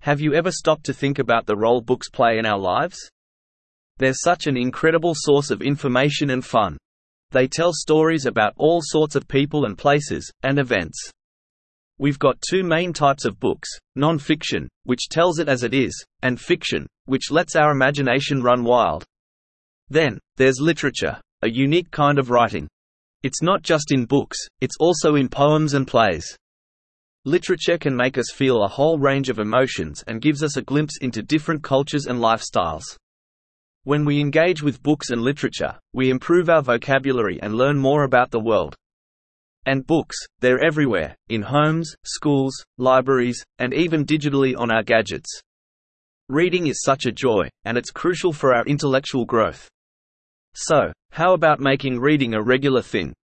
Have you ever stopped to think about the role books play in our lives? They're such an incredible source of information and fun. They tell stories about all sorts of people and places, and events. We've got two main types of books: non-fiction, which tells it as it is, and fiction, which lets our imagination run wild. Then, there's literature, a unique kind of writing. It's not just in books, it's also in poems and plays. Literature can make us feel a whole range of emotions and gives us a glimpse into different cultures and lifestyles. When we engage with books and literature, we improve our vocabulary and learn more about the world. And books, they're everywhere, in homes, schools, libraries, and even digitally on our gadgets. Reading is such a joy, and it's crucial for our intellectual growth. So, how about making reading a regular thing?